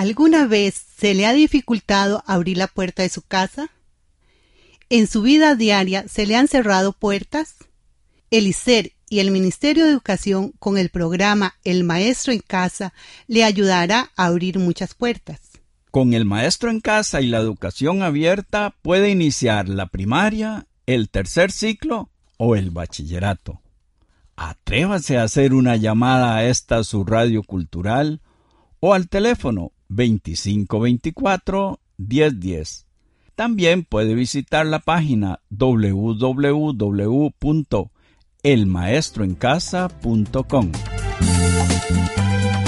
¿Alguna vez se le ha dificultado abrir la puerta de su casa? ¿En su vida diaria se le han cerrado puertas? El ISER y el Ministerio de Educación, con el programa El Maestro en Casa, le ayudará a abrir muchas puertas. Con el Maestro en Casa y la educación abierta puede iniciar la primaria, el tercer ciclo o el bachillerato. Atrévase a hacer una llamada a esta su radio cultural o al teléfono 2524-1010. También puede visitar la página www.elmaestroencasa.com.